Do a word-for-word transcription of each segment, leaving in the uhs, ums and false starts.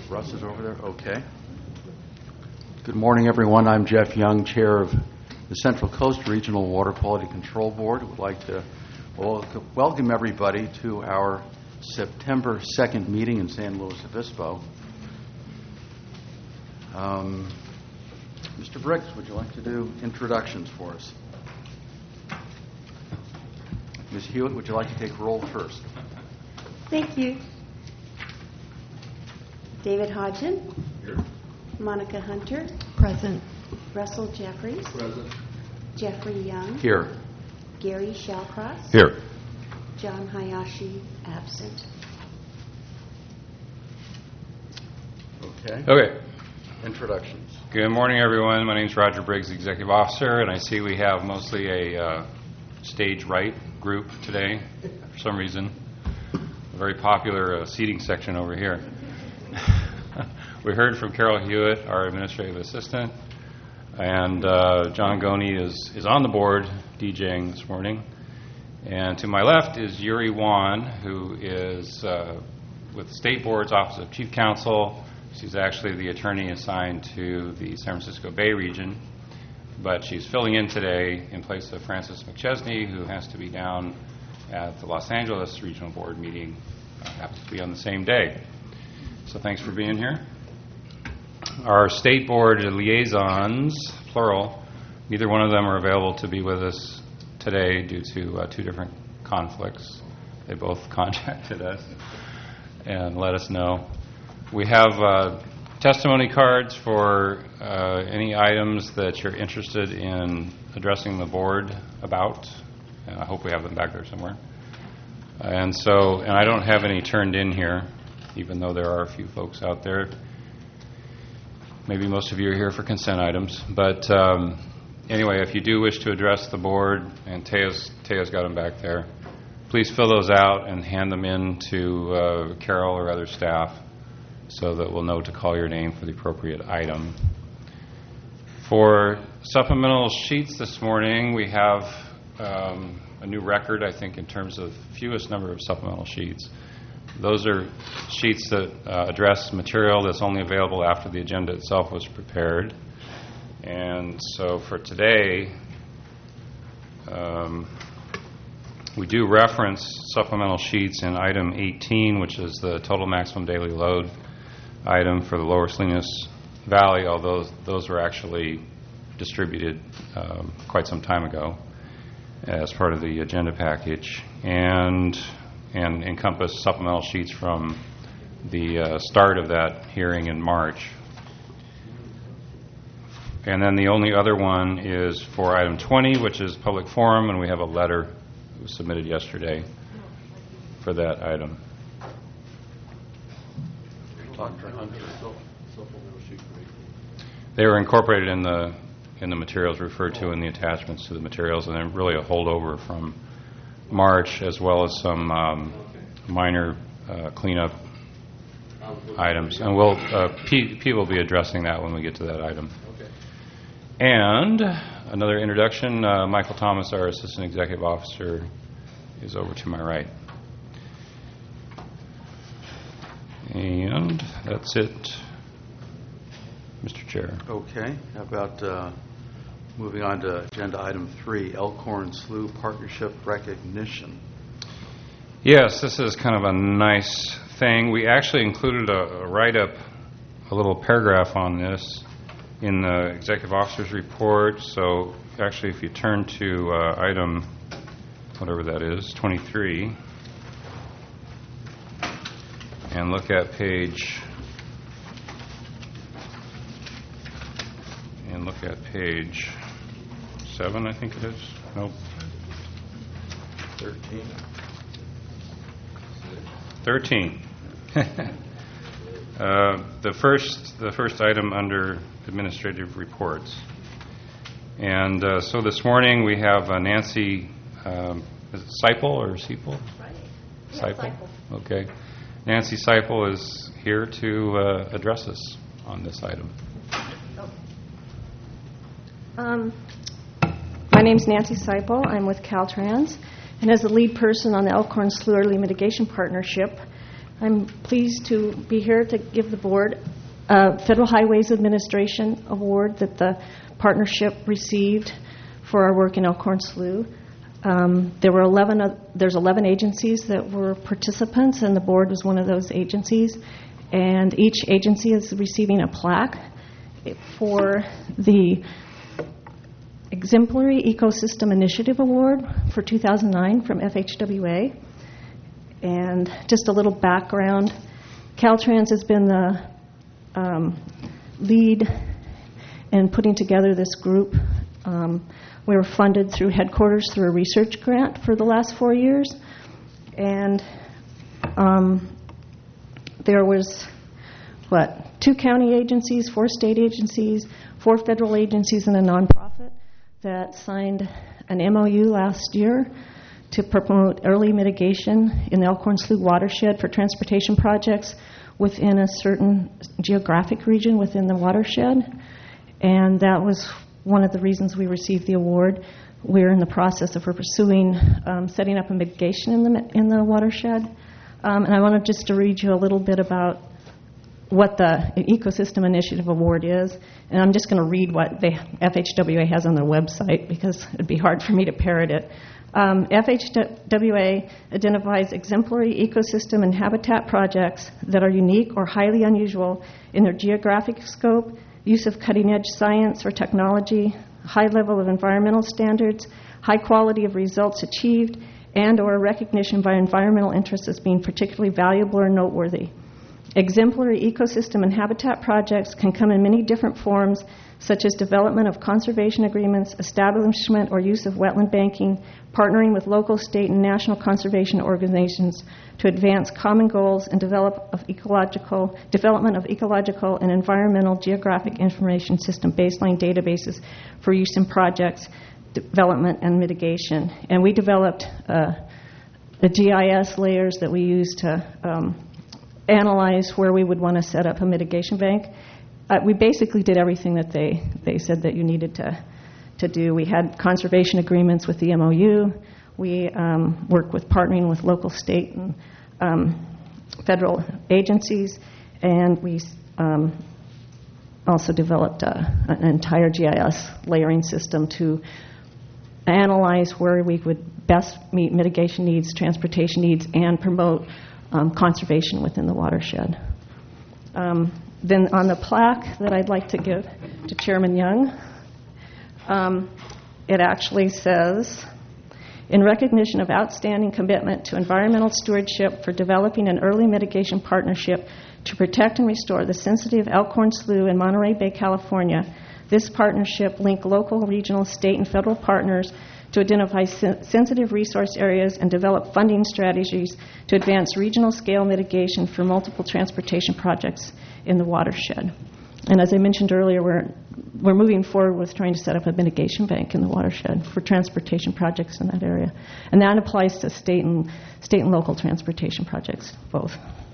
Russ is over there? Okay. Good morning, everyone. I'm Jeff Young, Chair of the Central Coast Regional Water Quality Control Board. I would like to welcome everybody to our September second meeting in San Luis Obispo. Um, Mister Briggs, would you like to do introductions for us? Miz Hewitt, would you like to take roll first? Thank you. David Hodgson. Here. Monica Hunter. Present. Russell Jeffries. Present. Jeffrey Young. Here. Gary Shallcross. Here. John Hayashi, absent. Okay. Okay. Introductions. Good morning, everyone. My name is Roger Briggs, Executive Officer, and I see we have mostly a uh, stage right group today for some reason. A very popular uh, seating section over here. We heard from Carol Hewitt, our Administrative Assistant, and uh, John Goney is, is on the board DJing this morning. And to my left is Yuri Wan, who is uh, with the State Board's Office of Chief Counsel. She's actually the attorney assigned to the San Francisco Bay region, but she's filling in today in place of Francis McChesney, who has to be down at the Los Angeles Regional Board meeting, uh, happens to be on the same day. So thanks for being here. Our State Board liaisons, plural, neither one of them are available to be with us today due to uh, two different conflicts. They both contacted us and let us know. We have uh, testimony cards for uh, any items that you're interested in addressing the board about. And I hope we have them back there somewhere. And so, and I don't have any turned in here, even though there are a few folks out there. Maybe most of you are here for consent items. But um, anyway, if you do wish to address the board, and Tea's, Tea's got them back there, please fill those out and hand them in to uh, Carol or other staff, so that we'll know to call your name for the appropriate item. For supplemental sheets this morning, we have um, a new record, I think, in terms of fewest number of supplemental sheets. Those are sheets that uh, address material that's only available after the agenda itself was prepared. And so for today, um, we do reference supplemental sheets in item eighteen, which is the total maximum daily load item for the Lower Salinas Valley, although those were actually distributed um, quite some time ago as part of the agenda package, and and encompass supplemental sheets from the uh, start of that hearing in March. And then the only other one is for item twenty, which is public forum, and we have a letter that was submitted yesterday for that item. Doctor Hunter. They were incorporated in the in the materials referred to in the attachments to the materials, and they're really a holdover from March, as well as some um, minor uh, cleanup items. And we'll uh, Pete, Pete will be addressing that when we get to that item. And another introduction, uh, Michael Thomas, our Assistant Executive Officer, is over to my right. And that's it, Mister Chair. Okay. How about uh, moving on to agenda item three, Elkhorn Slough Partnership Recognition? Yes, this is kind of a nice thing. We actually included a, a write-up, a little paragraph on this in the Executive Officer's report. So actually, if you turn to uh, item, whatever that is, twenty-three, and look at page, and look at page seven, I think it is. Nope. thirteen. Thirteen. uh, the first, the first item under administrative reports, and uh, so this morning we have uh, Nancy. Um, is it Seipel or Seipel? Right. Seipel. Seipel. Okay. Nancy Seipel is here to uh, address us on this item. Um, my name is Nancy Seipel. I'm with Caltrans, and as the lead person on the Elkhorn Slough Early Mitigation Partnership, I'm pleased to be here to give the board a Federal Highways Administration award that the partnership received for our work in Elkhorn Slough. Um, there were eleven. Uh, there's eleven agencies that were participants, and the board was one of those agencies. And each agency is receiving a plaque for the Exemplary Ecosystem Initiative Award for two thousand nine from F H W A. And just a little background: Caltrans has been the um, lead in putting together this group. Um, we were funded through headquarters through a research grant for the last four years. And um, there was, what, two county agencies, four state agencies, four federal agencies, and a nonprofit that signed an M O U last year to promote early mitigation in the Elkhorn Slough watershed for transportation projects within a certain geographic region within the watershed. And that was one of the reasons we received the award. We're in the process of pursuing um, setting up a mitigation in the in the watershed. Um, and I wanted just to read you a little bit about what the Ecosystem Initiative Award is. And I'm just going to read what the F H W A has on their website because it'd be hard for me to parrot it. Um, F H W A identifies exemplary ecosystem and habitat projects that are unique or highly unusual in their geographic scope, use of cutting-edge science or technology, high level of environmental standards, high quality of results achieved, and or recognition by environmental interests as being particularly valuable or noteworthy. Exemplary ecosystem and habitat projects can come in many different forms, such as development of conservation agreements, establishment or use of wetland banking, partnering with local, state, and national conservation organizations to advance common goals and develop of ecological development of ecological and environmental geographic information system baseline databases for use in projects, development, and mitigation. And we developed uh, the G I S layers that we use to um, analyze where we would want to set up a mitigation bank. Uh, we basically did everything that they, they said that you needed to, to do. We had conservation agreements with the M O U. We um, worked with partnering with local, state, and um, federal agencies. And we um, also developed a, an entire G I S layering system to analyze where we would best meet mitigation needs, transportation needs, and promote um, conservation within the watershed. Um, Then on the plaque that I'd like to give to Chairman Young, um, it actually says, in recognition of outstanding commitment to environmental stewardship for developing an early mitigation partnership to protect and restore the sensitive Elkhorn Slough in Monterey Bay, California, this partnership linked local, regional, state, and federal partners to identify sen- sensitive resource areas and develop funding strategies to advance regional scale mitigation for multiple transportation projects in the watershed. And as I mentioned earlier, we're we're moving forward with trying to set up a mitigation bank in the watershed for transportation projects in that area. And that applies to state and state and local transportation projects, both.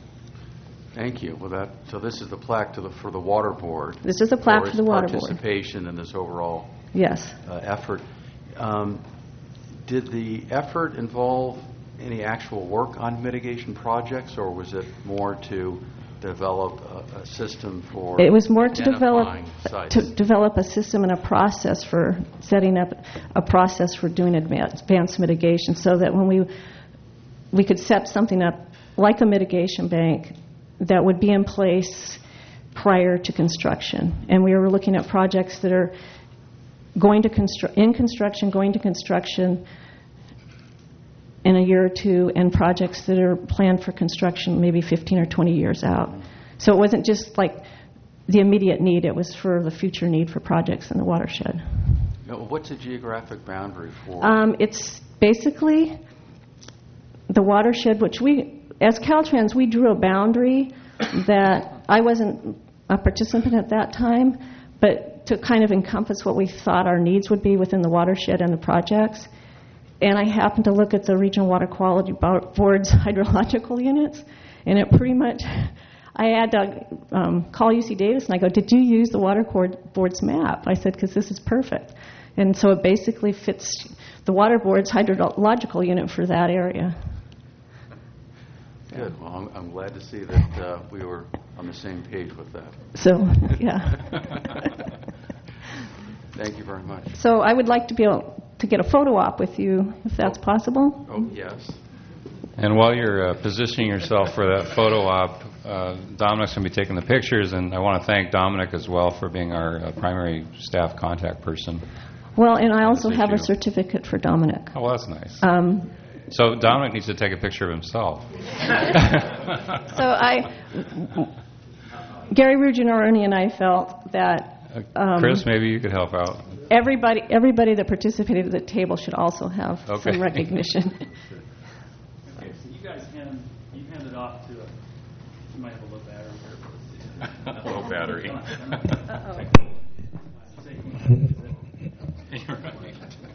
Thank you. Well, that so this is the plaque to the for the water board. This is a plaque for the water board. Participation in this overall yes uh, effort. Um, did the effort involve any actual work on mitigation projects, or was it more to develop a, a system for It was more to develop sites? to develop a system and a process for setting up a process for doing advanced, advanced mitigation, so that when we we could set something up like a mitigation bank that would be in place prior to construction. And we were looking at projects that are going to constru- in construction, going to construction in a year or two, and projects that are planned for construction maybe fifteen or twenty years out. So it wasn't just like the immediate need, it was for the future need for projects in the watershed. Now, what's the geographic boundary for? Um, it's basically the watershed, which we, as Caltrans, we drew a boundary that I wasn't a participant at that time, but to kind of encompass what we thought our needs would be within the watershed and the projects. And I happened to look at the Regional Water Quality Board's hydrological units, and it pretty much, I had to um, call U C Davis, and I go, did you use the Water Board's map? I said, because this is perfect. And so it basically fits the Water Board's hydrological unit for that area. Good. Well, I'm, I'm glad to see that uh, we were on the same page with that. So, yeah. Thank you very much. So I would like to be able to get a photo op with you, if that's possible. Oh, yes. And while you're uh, positioning yourself for that photo op, uh, Dominic's going to be taking the pictures, and I want to thank Dominic as well for being our uh, primary staff contact person. Well, and I also This have a issue. certificate for Dominic. Oh, well, that's nice. Um, So Dominic needs to take a picture of himself. so I, Gary Ruggianaroni and I felt that um, Chris, maybe you could help out. everybody, everybody that participated at the table should also have Okay. some recognition. Okay, so you guys hand, you hand it off to a, you might have a low battery here. Low battery. Uh-oh. You're right.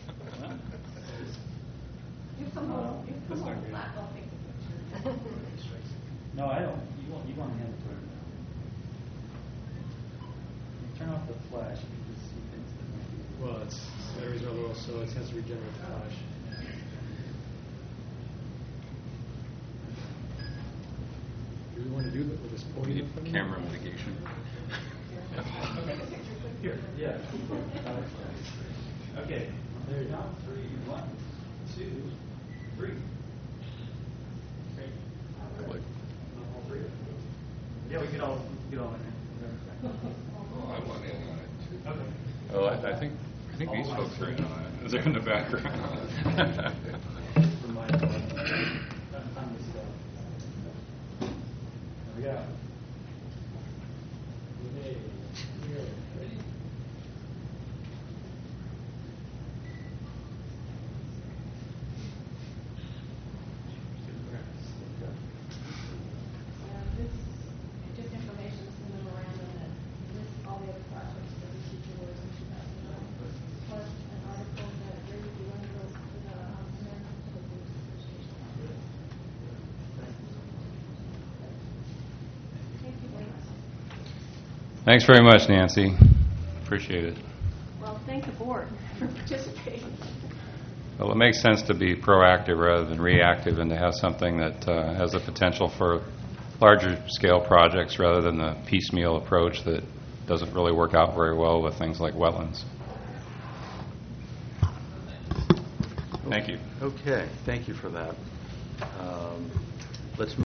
No, I don't, you want, you want to hand it to her. You turn off the flash because he thinks that might be. Well, it's batteries are low, so it has to regenerate the flash. Do we want to do that with this podium? thing? Camera mitigation. Here, yeah. Okay, there you go. Three, one, two, three. Click. All three? Yeah, we could all, we could all in there. Oh, I want in on it too. Okay. Oh, I, I think I think these folks are in on it. They're in the background. Remind me. On this stuff. There we go. Okay, here, ready? This just information is the memorandum that lists all the other projects that the teacher was in two thousand nine, plus an article that really goes to the um, American Public Works Association. Thank you very much. Thanks very much, Nancy. Appreciate it. Well, thank the board for participating. Well, it makes sense to be proactive rather than reactive, and to have something that uh, has the potential for larger scale projects rather than the piecemeal approach that doesn't really work out very well with things like wetlands. Thank you. Okay, thank you for that. Um, Let's